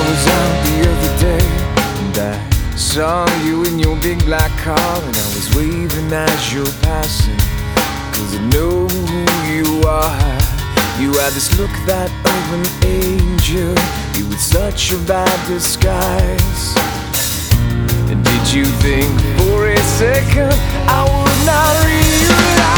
was out the other day and I saw you in your big black car, and I was waving as you're passing, 'cause I know who you are. You had this look that of an angel, you with such a bad disguise. And did you think for a second I would not realize